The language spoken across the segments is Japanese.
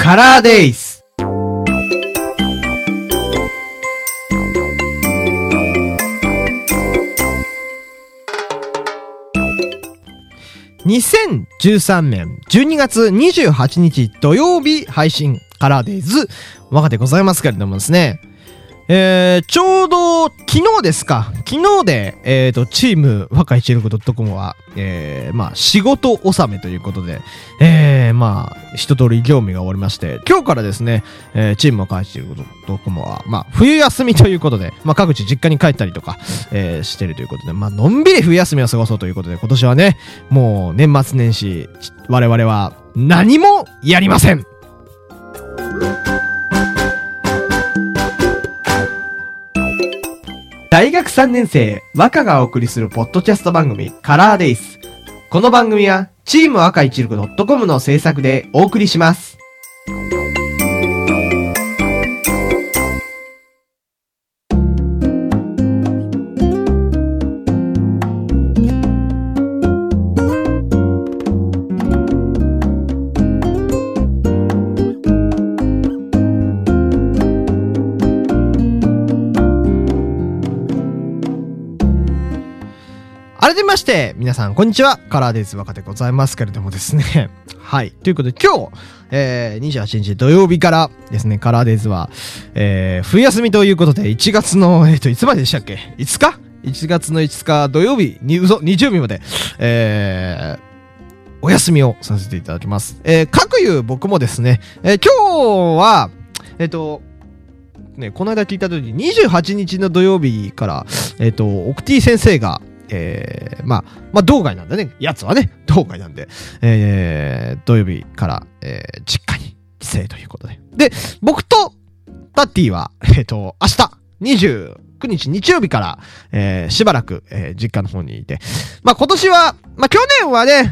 カラーデイズ。2013年12月28日土曜日配信カラーデイズ若でございますけれどもですね、ちょうど昨日ですか、昨日でチーム若165.com はまあ仕事納めということでまあ一通り業務が終わりまして、今日からですね、チーム若165.com はまあ冬休みということで、まあ各地実家に帰ったりとか、してるということで、まあのんびり冬休みを過ごそうということで、今年はねもう年末年始我々は何もやりません。大学3年生和歌がお送りするポッドキャスト番組カラーデイズ。この番組はチーム若165.com の制作でお送りします。改めまして、皆さん、こんにちは。カラーデイズ若でございますけれどもですね。はい。ということで、今日、28日土曜日からですね、カラーデイズは、冬休みということで、1月の、いつまででしたっけ ?5 日 ?1 月の5日土曜日、日曜日まで、お休みをさせていただきます。各有僕もですね、今日は、ね、この間聞いた通り、28日の土曜日から、オクティ先生が、まあ、道外なんだね。やつはね、道外なんで、土曜日から、実家に帰省ということで。で、僕とタッティは、明日、29日日曜日から、しばらく、実家の方にいて。まあ、今年は、まあ、去年はね、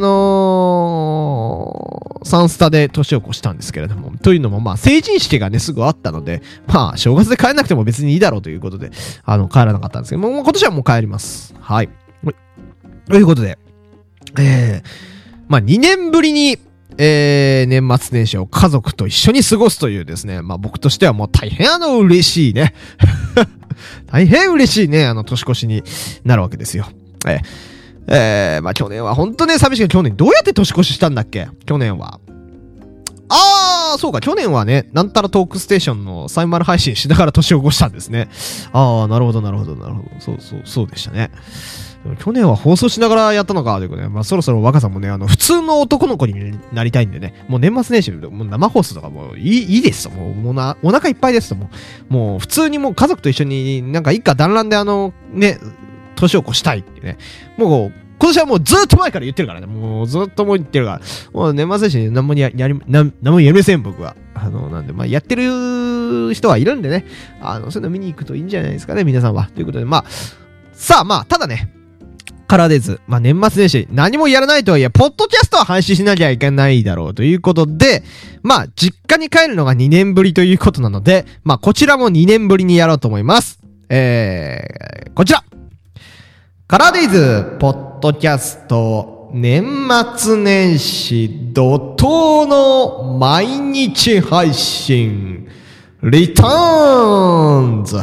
サンスタで年を越したんですけれども、というのも、まあ、成人式がね、すぐあったので、まあ、正月で帰らなくても別にいいだろうということで、帰らなかったんですけども、今年はもう帰ります。はい。ということで、まあ、2年ぶりに、年末年始を家族と一緒に過ごすというですね、まあ、僕としてはもう大変嬉しいね。大変嬉しいね、年越しになるわけですよ。まあ、去年は本当ね、寂しいけど、去年どうやって年越ししたんだっけ？去年は。そうか、去年はね、なんたらトークステーションのサイマル配信しながら年を越したんですね。なるほど。そうでしたね。去年は放送しながらやったのかということで、まあそろそろ若さんもね、普通の男の子になりたいんでね、もう年末年始でもう生放送とかもういいですと、もうお腹いっぱいですと、もう普通にもう家族と一緒になんか一家団らんでね、年を越したいってね、もう今年はもうずっと前から言ってるからね、もうずっともう言ってるから、もう年末年始何もやりません、僕は。なんで、まあやってる人はいるんでね、そういうの見に行くといいんじゃないですかね、皆さんは。ということで、まあ、ただね、カラーデイズ、まあ、年末年始、何もやらないとはいえ、ポッドキャストは配信しなきゃいけないだろうということで、まあ、実家に帰るのが2年ぶりということなので、まあ、こちらも2年ぶりにやろうと思います。こちら。カラーデイズ、ポッドキャスト、年末年始、怒涛の毎日配信、リターンズ。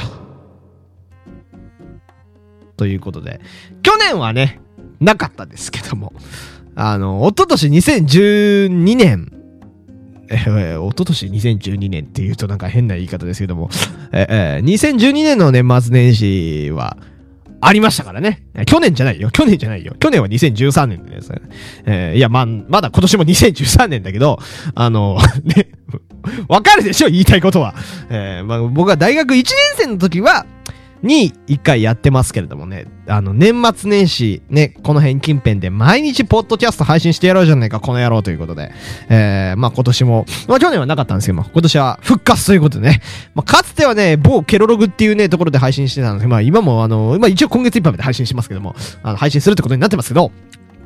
ということで、去年はね、なかったですけども、一昨年2012年、一昨年2012年って言うとなんか変な言い方ですけども、2012年の年末年始は、ありましたからね。去年じゃないよ。去年は2013年ですね。いや、まだ今年も2013年だけど、ね、わかるでしょ言いたいことは。まあ、僕は大学1年生の時は、に一回やってますけれどもね、年末年始ね、この辺近辺で毎日ポッドキャスト配信してやろうじゃないか、この野郎ということで、まあ今年も、まあ去年はなかったんですけども、今年は復活ということでね、まあかつてはね、某ケロログっていうね、ところで配信してたんですけど、まあ今も今一応今月いっぱいまで配信しますけども、配信するってことになってますけど、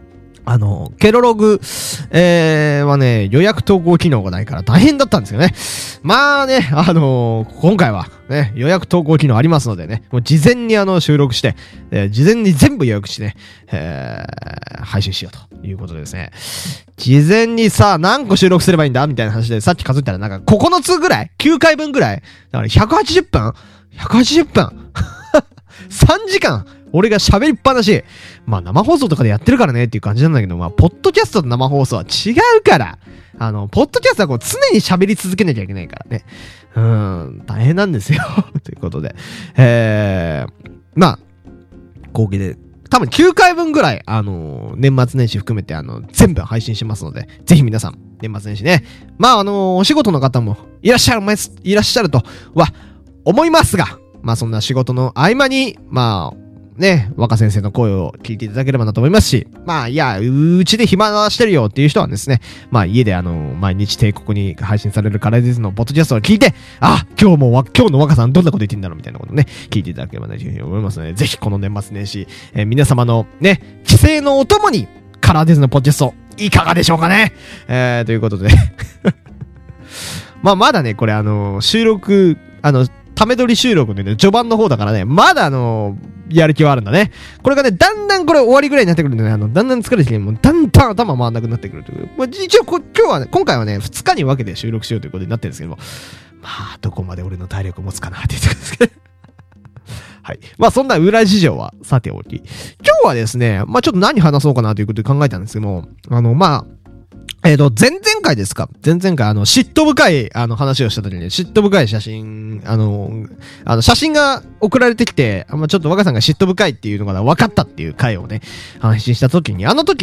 ケロログ、はね、予約投稿機能がないから大変だったんですよね。まあね、今回はね、予約投稿機能ありますのでね、もう事前に収録して、事前に全部予約してね、配信しようということでですね。事前にさ、何個収録すればいいんだみたいな話で、さっき数えたらなんか9つぐらい ?9 回分ぐらいだから180分 ?180 分3時間俺が喋りっぱなし。まあ生放送とかでやってるからねっていう感じなんだけど、まあ、ポッドキャストと生放送は違うから。ポッドキャストはこう常に喋り続けなきゃいけないからね。大変なんですよ。ということで。まあ、合計で、多分9回分ぐらい、年末年始含めて、全部配信しますので、ぜひ皆さん、年末年始ね。まあ、お仕事の方もいらっしゃるとは思いますが、まあ、そんな仕事の合間に、まあ、ね、若先生の声を聞いていただければなと思いますし、まあ、いや、うちで暇してるよっていう人はですね、まあ、家で毎日帝国に配信されるカラーディズのポッドキャストを聞いて、今日の若さんどんなこと言ってんだろうみたいなことをね、聞いていただければなというふうに思いますので、ぜひこの年末年始、皆様のね、帰省のお供に、カラーディズのポッドキャスト、いかがでしょうかね。ということで、まあ、まだね、これ収録、ため撮り収録でね、序盤の方だからね、まだやる気はあるんだね。これがね、だんだんこれ終わりぐらいになってくるんでね、だんだん疲れてきて、もうだんだん頭回んなくなってくるという。まあ、一応今回はね、2日に分けて収録しようということになってるんですけども、まあ、どこまで俺の体力持つかなって言ってくるんですけど。はい。まあ、そんな裏事情はさておき。今日はですね、まあ、ちょっと何話そうかなということで考えたんですけども、まあ、前々回ですか前々回嫉妬深い話をした時に嫉妬深い写真写真が送られてきてちょっと若さんが嫉妬深いっていうのが分かったっていう回をね配信した時に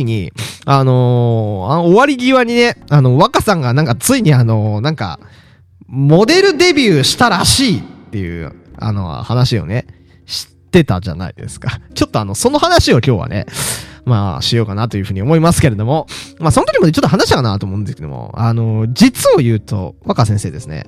終わり際にね若さんがなんかついになんかモデルデビューしたらしいっていう話をね知ってたじゃないですか。ちょっとその話を今日はねまあ、しようかなというふうに思いますけれども、まあ、その時もちょっと話したかなと思うんですけども、実を言うと、若先生ですね。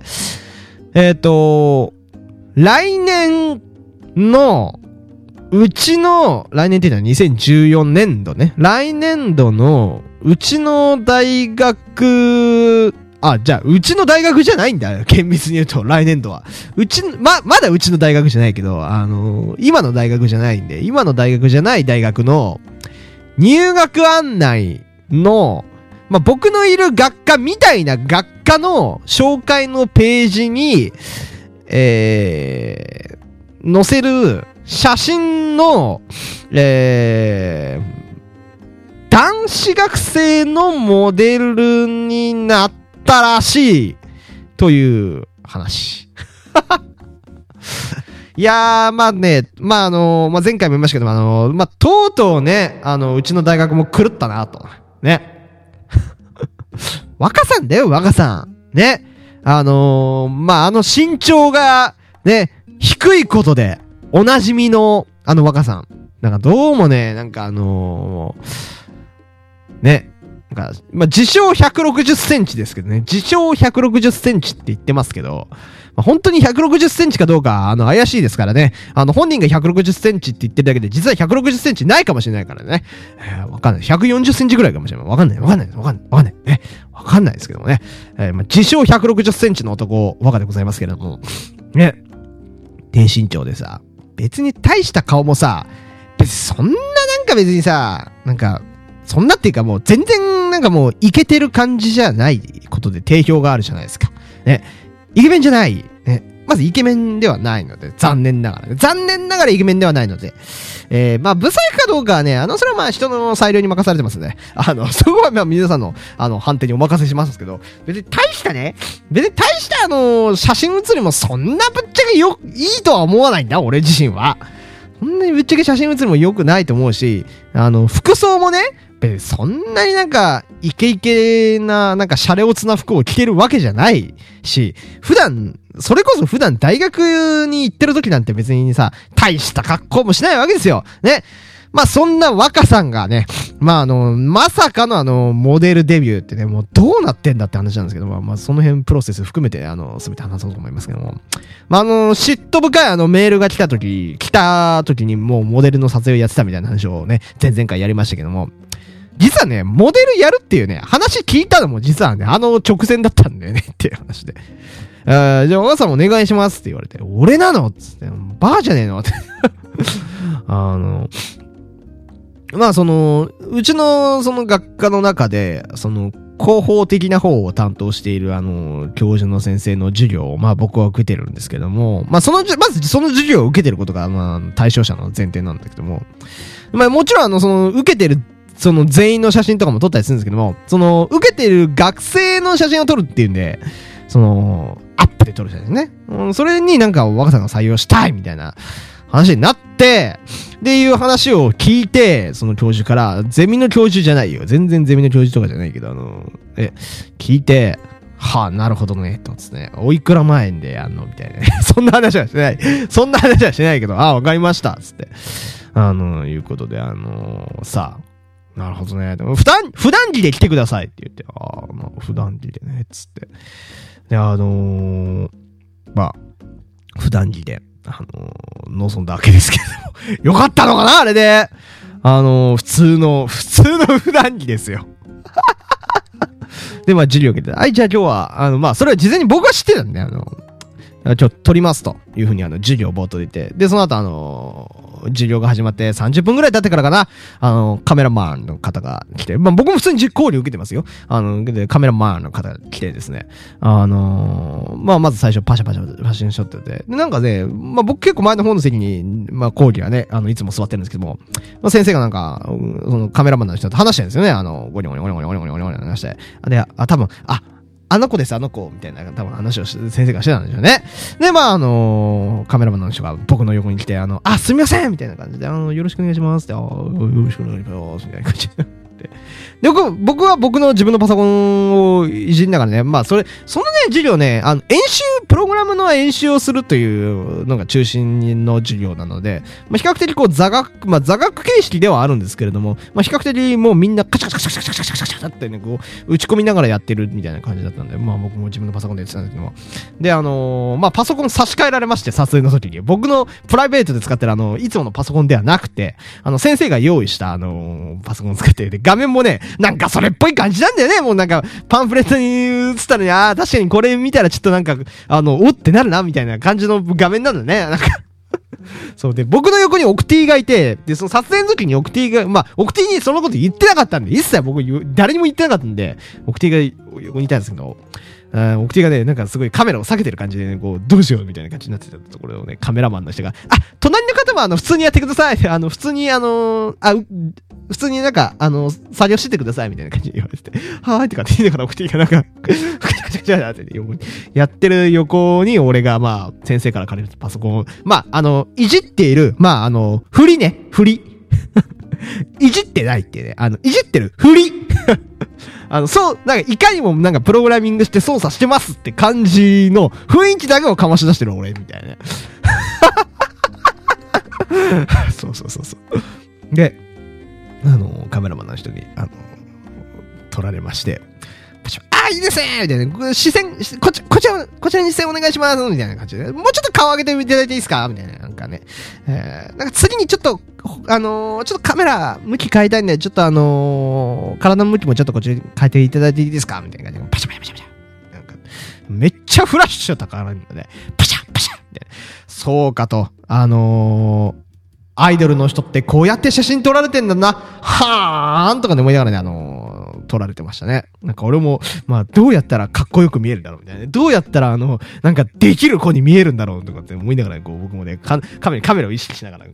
来年の、来年って言ったら2014年度ね。来年度の、うちの大学、じゃあ、うちの大学じゃないんだ。厳密に言うと、来年度は。まだうちの大学じゃないけど、今の大学じゃないんで、今の大学じゃない大学の、入学案内の、まあ、僕のいる学科みたいな学科の紹介のページに、載せる写真の、男子学生のモデルになったらしいという話。いやー、まあね、まあ前回も言いましたけども、とうとうね、うちの大学も狂ったなと。ね。若さんだよ、若さん。ね。身長が、ね、低いことで、おなじみの、若さん。なんかどうもね、なんかね、なんか、自称160センチですけどね、自称160センチって言ってますけど、本当に160センチかどうか、怪しいですからね。本人が160センチって言ってるだけで、実は160センチないかもしれないからね。わかんない。140センチぐらいかもしれない。わかんない。ね。わかんないですけどもね。自称160センチの男、若でございますけれども。ね。低身長でさ、別に大した顔もさ、そんななんか別にさ、なんか、そんなっていうかもう全然なんかもうイケてる感じじゃないことで定評があるじゃないですか。ね。イケメンじゃない。ね。まずイケメンではないので、残念ながらね。残念ながらイケメンではないので。ブサイクかどうかはね、それは人の裁量に任されてますね。そこは皆さんの、判定にお任せしますけど、別に大した写真写りもそんなぶっちゃけいいとは思わないんだ、俺自身は。そんなにぶっちゃけ写真写りも良くないと思うし、服装もね、そんなになんか、イケイケな、なんかシャレオツな服を着てるわけじゃないし、それこそ普段大学に行ってる時なんて別にさ、大した格好もしないわけですよ。ね。そんな若さんがね、まさかのモデルデビューってね、もうどうなってんだって話なんですけど、その辺プロセス含めて、すべて話そうと思いますけども。嫉妬深いメールが来た時にもうモデルの撮影をやってたみたいな話をね、前々回やりましたけども、 実はね、モデルやるっていうね、話聞いたのも実はね、直前だったんだよねっていう話で。じゃあ、お母さんお願いしますって言われて、俺なのつって、バーじゃねえのって。まあ、うちの、学科の中で、広報的な方を担当している、教授の先生の授業を、まあ、僕は受けてるんですけども、まあ、まずその授業を受けてることが、まあ、対象者の前提なんだけども、まあ、もちろん、受けてる、全員の写真とかも撮ったりするんですけども、受けてる学生の写真を撮るっていうんで、アップで撮る写真ね。それになんか若さんが採用したいみたいな話になって、でいう話を聞いて、その教授から、ゼミの教授じゃないよ。全然ゼミの教授とかじゃないけど、聞いて、はあ、なるほどね、とですね。おいくら万円でやんのみたいなね。そんな話はしてない。そんな話はしてないけど、ああ、わかりました。つって。いうことで、さあ、なるほどね。普段着で来てくださいって言って、ああ、まあ、普段着でね、つって。で、まあ、普段着で、望んだわけですけれども。よかったのかなあれで。普通の普段着ですよ。で、まあ、授業受けて、はい、じゃあ今日は、まあ、それは事前に僕は知ってたんで、撮りますというふうに授業冒頭で言って、で、その後授業が始まって30分ぐらい経ってからかな、カメラマンの方が来て、まあ僕も普通に講義受けてますよ。で、カメラマンの方が来てですね、まあまず最初パシャパシャ写真ショットで、なんかね、まあ僕結構前の方の席に、まあ講義はね、いつも座ってるんですけども、まあ先生がなんか、そのカメラマンの人と話してるんですよね、ゴニョゴニョゴニョゴニョゴニョゴニョゴニョ話して。で、多分、あの子です、あの子、みたいな、多分話を先生がしてたんでしょうね。で、まあ、カメラマンの人が僕の横に来て、すみませんみたいな感じで、よろしくお願いしますって、よろしくお願いします、みたいな感じで。で、僕は僕の自分のパソコンをいじりながらね、まあ、そのね、授業ね、プログラムの演習をするというのが中心の授業なので、まあ、比較的座学形式ではあるんですけれども、まあ、比較的もうみんなカチャカチャカチャカチャカチャカチャカチャってね、打ち込みながらやってるみたいな感じだったんで、まあ、僕も自分のパソコンでやってたんですけども。で、まあ、パソコン差し替えられまして、撮影の時に。僕のプライベートで使ってるいつものパソコンではなくて、先生が用意した、パソコンを使って、で、画面もね、なんかそれっぽい感じなんだよね。もうなんか、パンフレットに映ったのに、確かにこれ見たらちょっとなんか、おってなるな、みたいな感じの画面なんだね。なんかそうで、僕の横にオクティがいて、で、その撮影の時にオクティが、まあ、オクティにそのこと言ってなかったんで、一切僕、誰にも言ってなかったんで、オクティが横にいたんですけど、オクティがね、なんかすごいカメラを避けてる感じでね、どうしようみたいな感じになってたところをね、カメラマンの人が、隣の方は普通にやってください。普通に普通になんか、作業しててくださいみたいな感じで言われてて、はーいってかって言いながらオクティがなんか、やってる横に俺がまあ、先生から借りるパソコンを、まあ、いじっている、まあ、振り。いじってないってね、いじってる振り。そう、なんか、いかにもなんかプログラミングして操作してますって感じの雰囲気だけをかまし出してる俺、みたいな。そう。で、カメラマンの人に、撮られまして、いいですねみたいな、視線、こちらに視線お願いしますみたいな感じで、もうちょっと顔上げていただいていいですかみたいな、なんかね。なんか次にちょっと、ちょっとカメラ向き変えたいんで、ちょっと体の向きもちょっとこっちに変えていただいていいですかみたいな感じで、パシャ。なんか、めっちゃフラッシュ高らんので、パシャみたいな。そうかと、アイドルの人ってこうやって写真撮られてんだな、はーんとかで思いながらね、撮られてましたね。なんか俺も、まあ、どうやったらかっこよく見えるんだろうみたいな。どうやったらなんかできる子に見えるんだろうとかって思いながら、僕もね、カメラを意識しながら、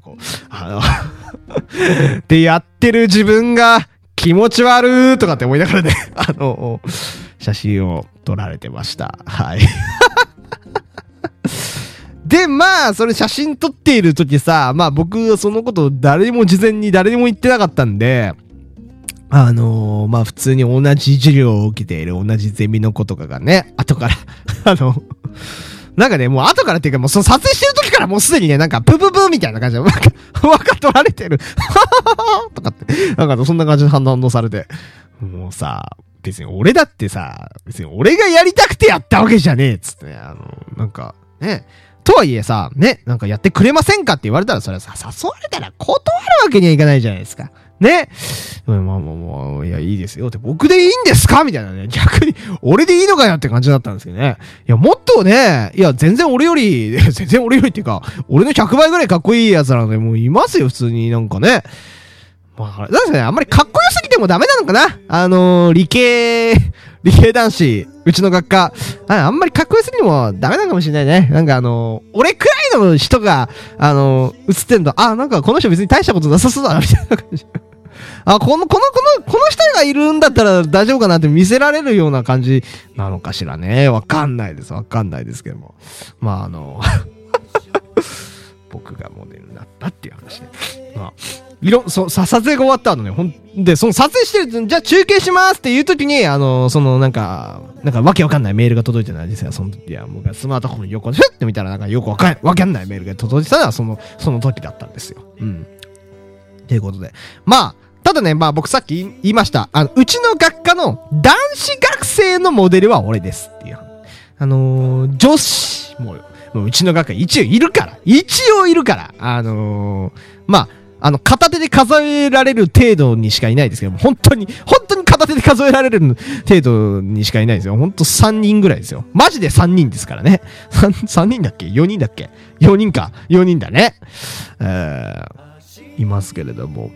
でやってる自分が気持ち悪ーとかって思いながらね、写真を撮られてました。はい。で、まあ、それ写真撮っているときさ、まあ僕、そのこと事前に誰にも言ってなかったんで、まあ普通に同じ授業を受けている同じゼミの子とかがね、後から、なんかね、もう後からっていうか、もうその撮影してる時からもうすでにね、なんか、プーみたいな感じで、なんか撮られてる。とかって、なんかそんな感じで反応されて、もうさ、別に俺だってさ、別に俺がやりたくてやったわけじゃねえっつってね、なんか、ね、とはいえさ、ね、なんかやってくれませんかって言われたら、それはさ、誘われたら断るわけにはいかないじゃないですか。ね。 まあ、いや、いいですよって、僕でいいんですかみたいなね。逆に、俺でいいのかよって感じだったんですけどね。いや、もっとね、いや、全然俺よりっていうか、俺の100倍ぐらいかっこいいやつなので、もういますよ、普通になんかね。まあ、なんですね、あんまりかっこよすぎてもダメなのかな理系男子、うちの学科。あんまりかっこよすぎてもダメなのかもしれないね。なんか俺くらいの人が、映ってんの、なんかこの人別に大したことなさそうだな、みたいな感じ。この人がいるんだったら大丈夫かなって見せられるような感じなのかしらね。わかんないですけども。まあ僕がモデルになったっていう話で。まあ、撮影が終わった後ね、で、その撮影してる、じゃあ中継しますっていう時に、なんかわけわかんないメールが届いてないですよ。その時は、僕がスマートフォンに横でフッって見たら、なんかよくわかんないメールが届いてたのは、その時だったんですよ。うん。ということで。まあ、ただね、まあ僕さっき言いました。うちの学科の男子学生のモデルは俺ですっていう。女子もううちの学科一応いるから。まあ、片手で数えられる程度にしかいないですけども、本当に片手で数えられる程度にしかいないですよ。本当3人ぐらいですよ。マジで3人ですからね。3人だっけ ?4 人だっけ ?4 人か。4人だね。いますけれども、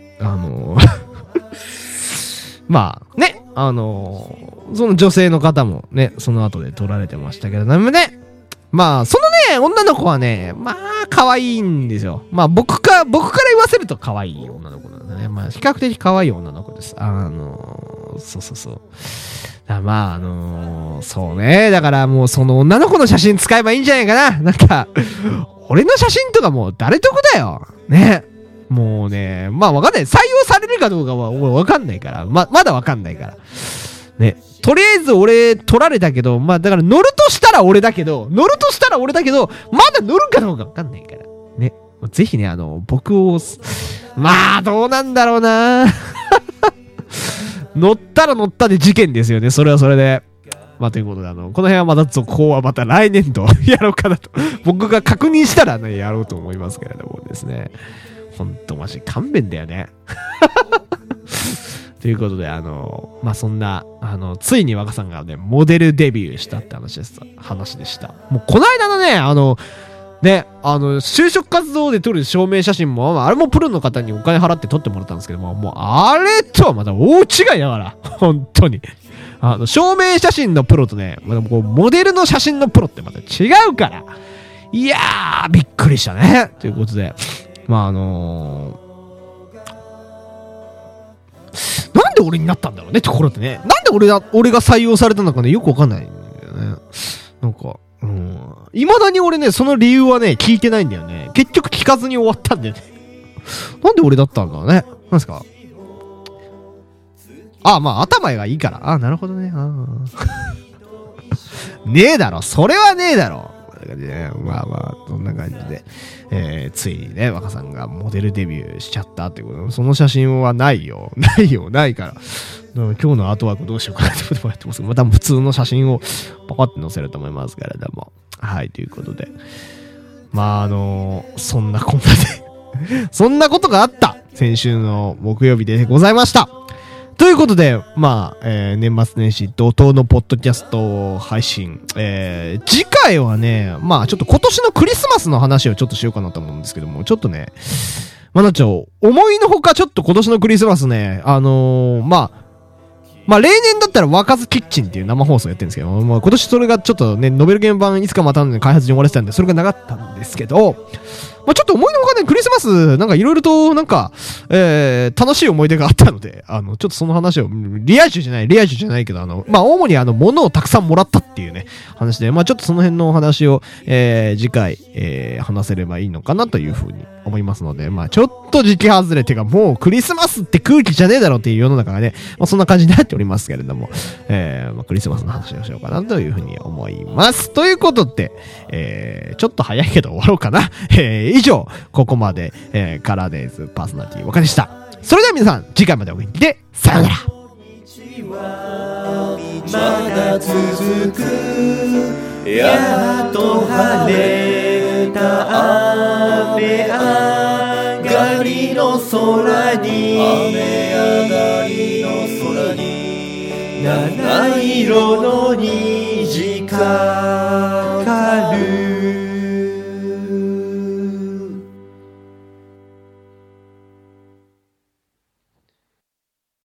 まあ、ね、その女性の方もね、その後で撮られてましたけれどもね、まあ、そのね、女の子はね、まあ、可愛いんですよ。まあ、僕から言わせると可愛い女の子なんだね。まあ、比較的可愛い女の子です。そう。まあ、そうね。だからもう、その女の子の写真使えばいいんじゃないかな。なんか、俺の写真とかもう誰得だよ。ね。もうね、まあわかんない。採用されるかどうかはわかんないから。まだわかんないから。ね。とりあえず俺取られたけど、まあだから乗るとしたら俺だけど、まだ乗るかどうかわかんないから。ね。ぜひね、僕を、まあどうなんだろうな乗ったら乗ったで事件ですよね。それはそれで。まあということで、この辺はまた続行はまた来年度やろうかなと。僕が確認したらね、やろうと思いますけれどもですね。ほんとマジ勘弁だよね。ということで、まあ、そんな、ついに若さんがね、モデルデビューしたって話でした。もう、この間のね、就職活動で撮る証明写真も、あれもプロの方にお金払って撮ってもらったんですけども、もう、あれとはまた大違いだから、本当に。証明写真のプロとね、こうモデルの写真のプロってまた違うから。いやー、びっくりしたね。ということで、まあなんで俺になったんだろうね、ところってね。なんで俺が採用されたのかね、よくわかんないんだよね。なんか、未だに俺ね、その理由はね、聞いてないんだよね。結局聞かずに終わったんだよね。なんで俺だったんだろうね。なんですか？まあ、頭がいいから。なるほどね。ねえだろ。それはねえだろ。まあ、そんな感じで、ついにね、若さんがモデルデビューしちゃったってこと。その写真はないよ。ないから。今日のアートワークどうしようかなってこともやってますけど、また普通の写真をパカって載せると思いますけれども。はい、ということで。まあ、そんなこんなで、そんなことがあった先週の木曜日でございました。ということで、まあ、年末年始怒涛のポッドキャスト配信。次回はね、まあちょっと今年のクリスマスの話をちょっとしようかなと思うんですけども、ちょっとね、まあなんちゃう、思いのほかちょっと今年のクリスマスね、まあ例年だったら若津キッチンっていう生放送やってるんですけど、まあ今年それがちょっとね、ノベルゲーム版いつかまたの開発に終わらせたんで、それがなかったんですけど、まあちょっと思いのほかね、クリスマス、なんかいろいろと、なんか、楽しい思い出があったので、ちょっとその話を、リア充じゃないけど、まあ主に物をたくさんもらったっていうね、話で、まあちょっとその辺のお話を、次回、話せればいいのかなというふうに思いますので、まあちょっと時期外れてか、もうクリスマスって空気じゃねえだろっていう世の中がね、まあそんな感じになっておりますけれども、まあクリスマスの話をしようかなというふうに思います。ということで、ちょっと早いけど終わろうかな。以上、ここまで、カラーデイズパーソナリティ若でした。それでは皆さん、次回までお元気で、さようなら。まだ続く、やっと晴れた雨上がりの空に雨上がり七色の虹かかる